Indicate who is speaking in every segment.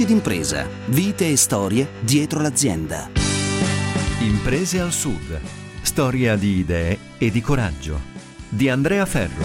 Speaker 1: d'impresa, vite e storie dietro l'azienda.
Speaker 2: Imprese al Sud, storia di idee e di coraggio, di Andrea Ferro.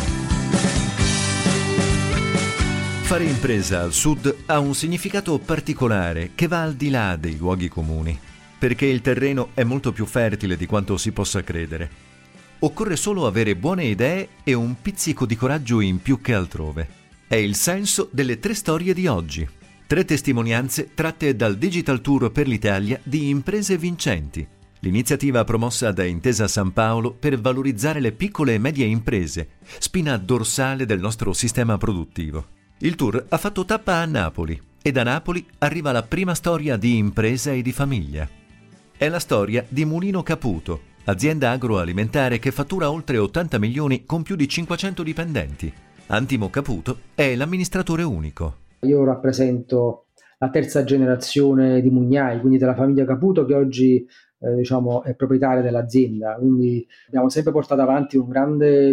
Speaker 2: Fare impresa al Sud ha un significato particolare che va al di là dei luoghi comuni, perché il terreno è molto più fertile di quanto si possa credere. Occorre solo avere buone idee e un pizzico di coraggio in più che altrove. È il senso delle 3 storie di oggi. 3 testimonianze tratte dal Digital Tour per l'Italia di Imprese Vincenti, l'iniziativa promossa da Intesa San Paolo per valorizzare le piccole e medie imprese, spina dorsale del nostro sistema produttivo. Il tour ha fatto tappa a Napoli e da Napoli arriva la prima storia di impresa e di famiglia. È la storia di Mulino Caputo, azienda agroalimentare che fattura oltre 80 milioni con più di 500 dipendenti. Antimo Caputo è l'amministratore unico.
Speaker 3: Io rappresento la terza generazione di mugnai, quindi della famiglia Caputo, che oggi è proprietaria dell'azienda. Quindi abbiamo sempre portato avanti con grande,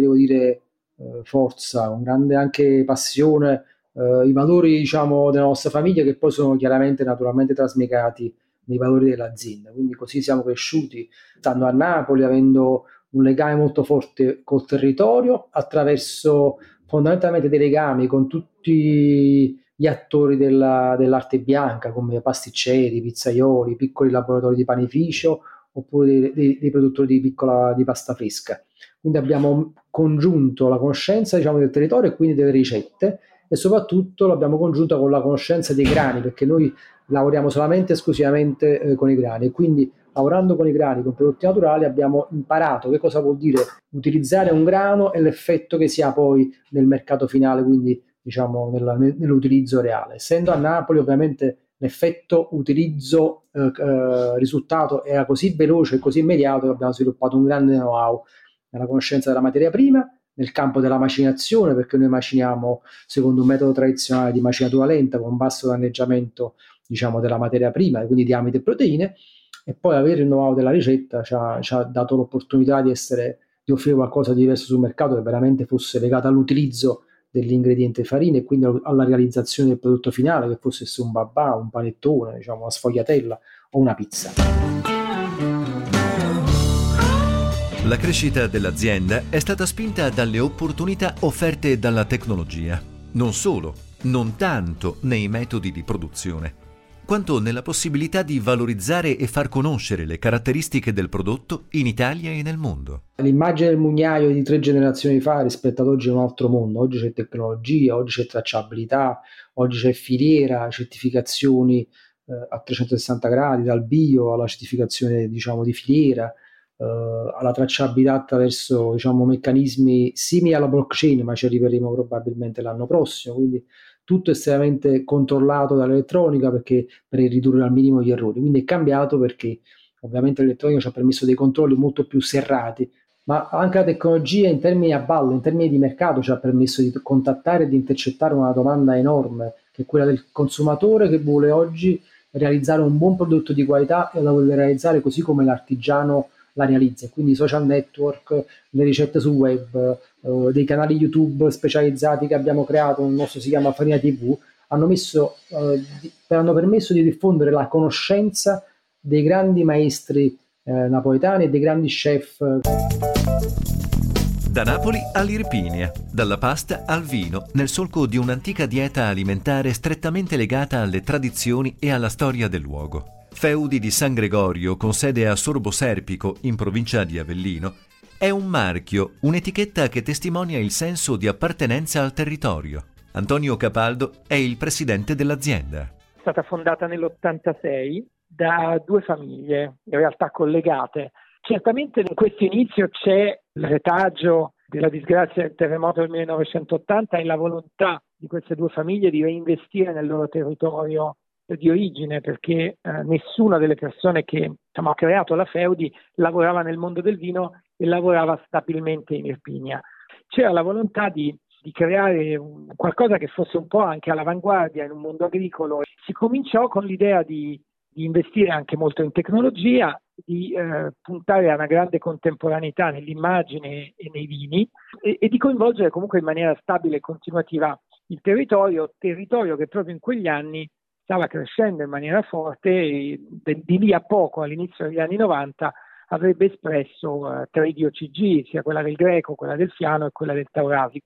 Speaker 3: forza, con grande anche passione i valori della nostra famiglia, che poi sono naturalmente trasmigati nei valori dell'azienda. Quindi così siamo cresciuti, stando a Napoli, avendo un legame molto forte col territorio, attraverso fondamentalmente dei legami con tutti gli attori dell'arte bianca, come pasticceri, pizzaioli, piccoli laboratori di panificio, oppure dei produttori di pasta fresca. Quindi abbiamo congiunto la conoscenza del territorio e quindi delle ricette, e soprattutto l'abbiamo congiunta con la conoscenza dei grani, perché noi lavoriamo solamente esclusivamente con i grani, e quindi lavorando con i grani, con prodotti naturali, abbiamo imparato che cosa vuol dire utilizzare un grano e l'effetto che si ha poi nel mercato finale, quindi nell'utilizzo reale. Essendo a Napoli, ovviamente l'effetto utilizzo risultato era così veloce e così immediato che abbiamo sviluppato un grande know-how nella conoscenza della materia prima, nel campo della macinazione, perché noi maciniamo secondo un metodo tradizionale di macinatura lenta con basso danneggiamento della materia prima, quindi di amide e proteine. E poi avere il know-how della ricetta ci ha dato l'opportunità di offrire qualcosa di diverso sul mercato, che veramente fosse legato all'utilizzo dell'ingrediente farina e quindi alla realizzazione del prodotto finale, che fosse un babà, un panettone, una sfogliatella o una pizza.
Speaker 2: La crescita dell'azienda è stata spinta dalle opportunità offerte dalla tecnologia. Non solo, non tanto nei metodi di produzione, quanto nella possibilità di valorizzare e far conoscere le caratteristiche del prodotto in Italia e nel mondo.
Speaker 3: L'immagine del mugnaio di 3 generazioni fa rispetto ad oggi è un altro mondo. Oggi c'è tecnologia, oggi c'è tracciabilità, oggi c'è filiera, certificazioni a 360 gradi, dal bio alla certificazione di filiera, alla tracciabilità attraverso meccanismi simili alla blockchain, ma ci arriveremo probabilmente l'anno prossimo. Quindi tutto estremamente controllato dall'elettronica, perché per ridurre al minimo gli errori. Quindi è cambiato perché ovviamente l'elettronica ci ha permesso dei controlli molto più serrati, ma anche la tecnologia in termini a valle, in termini di mercato, ci ha permesso di contattare e di intercettare una domanda enorme, che è quella del consumatore, che vuole oggi realizzare un buon prodotto di qualità e la vuole realizzare così come l'artigiano la realizza. Quindi i social network, le ricette sul web, dei canali YouTube specializzati che abbiamo creato, il nostro si chiama Farina TV, hanno permesso di diffondere la conoscenza dei grandi maestri napoletani e dei grandi chef.
Speaker 2: Da Napoli all'Irpinia, dalla pasta al vino, nel solco di un'antica dieta alimentare strettamente legata alle tradizioni e alla storia del luogo. Feudi di San Gregorio, con sede a Sorbo Serpico, in provincia di Avellino, è un marchio, un'etichetta che testimonia il senso di appartenenza al territorio. Antonio Capaldo è il presidente dell'azienda.
Speaker 4: È stata fondata nell'86 da 2 famiglie, in realtà collegate. Certamente in questo inizio c'è il retaggio della disgrazia del terremoto del 1980 e la volontà di queste 2 famiglie di reinvestire nel loro territorio di origine, perché nessuna delle persone che ha creato la Feudi lavorava nel mondo del vino e lavorava stabilmente in Irpinia. C'era la volontà di creare qualcosa che fosse un po' anche all'avanguardia in un mondo agricolo. Si cominciò con l'idea di investire anche molto in tecnologia, di puntare a una grande contemporaneità nell'immagine e nei vini e di coinvolgere comunque in maniera stabile e continuativa il territorio che proprio in quegli anni stava crescendo in maniera forte e di lì a poco, all'inizio degli anni 90, avrebbe espresso 3 DOCG, sia quella del Greco, quella del Fiano e quella del Taurasi.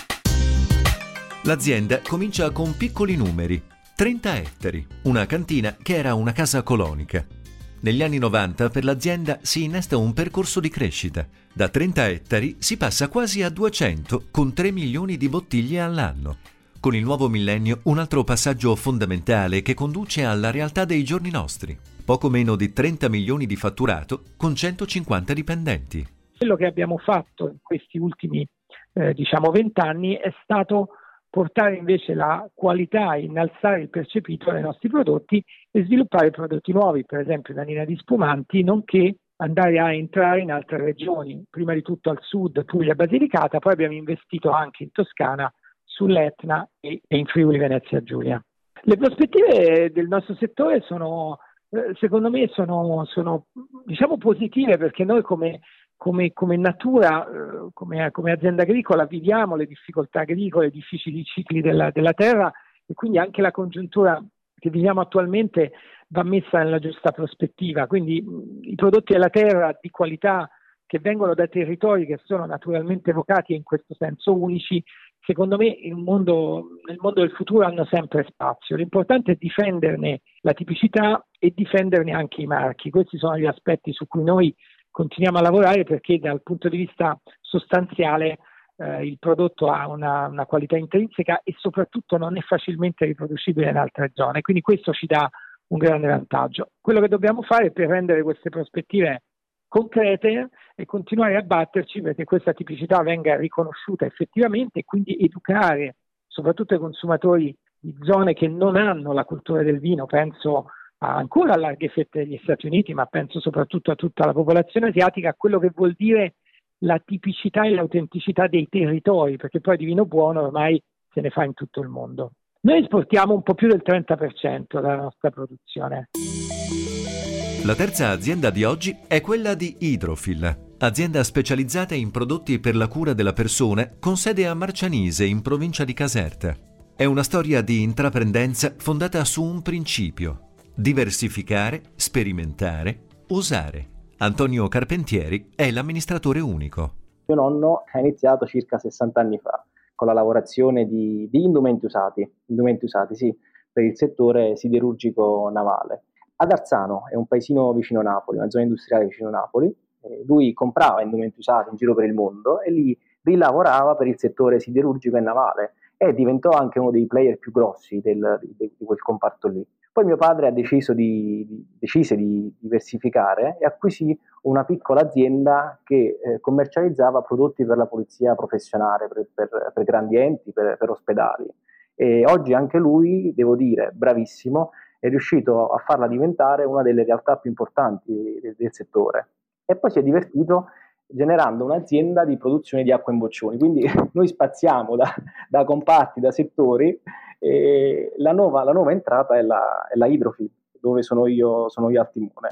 Speaker 2: L'azienda comincia con piccoli numeri, 30 ettari, una cantina che era una casa colonica. Negli anni 90 per l'azienda si innesta un percorso di crescita. Da 30 ettari si passa quasi a 200 con 3 milioni di bottiglie all'anno. Con il nuovo millennio un altro passaggio fondamentale che conduce alla realtà dei giorni nostri. Poco meno di 30 milioni di fatturato con 150 dipendenti.
Speaker 4: Quello che abbiamo fatto in questi ultimi 20 anni è stato portare invece la qualità, innalzare il percepito dei nostri prodotti e sviluppare prodotti nuovi, per esempio la linea di spumanti, nonché andare a entrare in altre regioni, prima di tutto al sud, Puglia, Basilicata, poi abbiamo investito anche in Toscana, sull'Etna e in Friuli Venezia Giulia. Le prospettive del nostro settore sono, secondo me, sono diciamo positive, perché noi come natura, come azienda agricola, viviamo le difficoltà agricole, i difficili cicli della terra, e quindi anche la congiuntura che viviamo attualmente va messa nella giusta prospettiva. Quindi i prodotti della terra di qualità che vengono da territori che sono naturalmente vocati e in questo senso unici, secondo me nel mondo del futuro hanno sempre spazio. L'importante è difenderne la tipicità e difenderne anche i marchi. Questi sono gli aspetti su cui noi continuiamo a lavorare, perché dal punto di vista sostanziale il prodotto ha una qualità intrinseca e soprattutto non è facilmente riproducibile in altre zone, quindi questo ci dà un grande vantaggio. Quello che dobbiamo fare per rendere queste prospettive concrete e continuare a batterci perché questa tipicità venga riconosciuta effettivamente, e quindi educare soprattutto i consumatori di zone che non hanno la cultura del vino. Penso ancora a larghe fette degli Stati Uniti, ma penso soprattutto a tutta la popolazione asiatica, a quello che vuol dire la tipicità e l'autenticità dei territori, perché poi di vino buono ormai se ne fa in tutto il mondo. Noi esportiamo un po' più del 30% della nostra produzione.
Speaker 2: La terza azienda di oggi è quella di Hydrofill, azienda specializzata in prodotti per la cura della persona con sede a Marcianise, in provincia di Caserta. È una storia di intraprendenza fondata su un principio: diversificare, sperimentare, osare. Antonio Carpentieri è l'amministratore unico.
Speaker 5: Mio nonno ha iniziato circa 60 anni fa con la lavorazione di indumenti usati, sì, per il settore siderurgico navale. Ad Arzano, è un paesino vicino Napoli, una zona industriale vicino Napoli. Lui comprava indumenti usati in giro per il mondo e lì rilavorava per il settore siderurgico e navale e diventò anche uno dei player più grossi di quel comparto lì. Poi mio padre decise di diversificare e acquisì una piccola azienda che commercializzava prodotti per la polizia professionale, per grandi enti, per ospedali. E oggi anche lui, devo dire, bravissimo, è riuscito a farla diventare una delle realtà più importanti del settore. E poi si è divertito generando un'azienda di produzione di acqua in boccioni. Quindi noi spaziamo da comparti, da settori. E la nuova entrata è la Hydrofill, dove sono io al timone.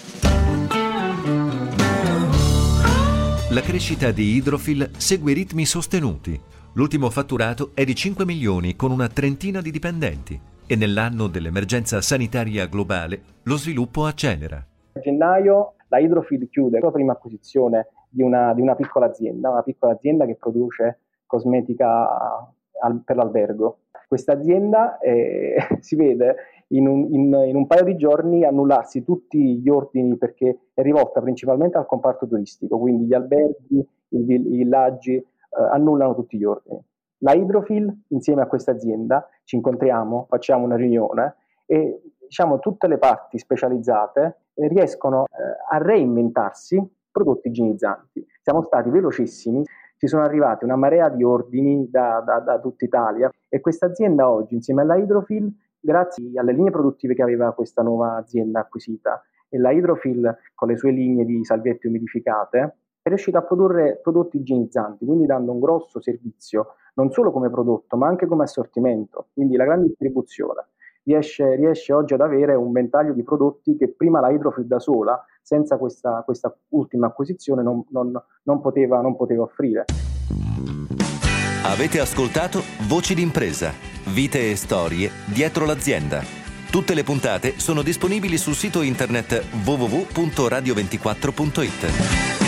Speaker 2: La crescita di Hydrofill segue ritmi sostenuti. L'ultimo fatturato è di 5 milioni con una trentina di dipendenti e nell'anno dell'emergenza sanitaria globale lo sviluppo accelera.
Speaker 5: A gennaio la Hydrofill chiude la prima acquisizione di una piccola azienda che produce cosmetica per l'albergo. Questa azienda si vede in un paio di giorni annullarsi tutti gli ordini, perché è rivolta principalmente al comparto turistico, quindi gli alberghi, i villaggi annullano tutti gli ordini. La Hydrofill, insieme a questa azienda, ci incontriamo, facciamo una riunione e tutte le parti specializzate riescono a reinventarsi prodotti igienizzanti. Siamo stati velocissimi. Ci sono arrivati una marea di ordini da tutta Italia e questa azienda oggi, insieme alla Hydrofill, grazie alle linee produttive che aveva questa nuova azienda acquisita, e la Hydrofill con le sue linee di salviette umidificate, è riuscita a produrre prodotti igienizzanti, quindi dando un grosso servizio, non solo come prodotto, ma anche come assortimento, quindi la grande distribuzione. Riesce oggi ad avere un ventaglio di prodotti che prima la Hydrofill da sola, senza questa ultima acquisizione, non poteva offrire.
Speaker 1: Avete ascoltato Voci d'impresa, vite e storie dietro l'azienda.
Speaker 6: Tutte le puntate sono disponibili sul sito internet www.radio24.it.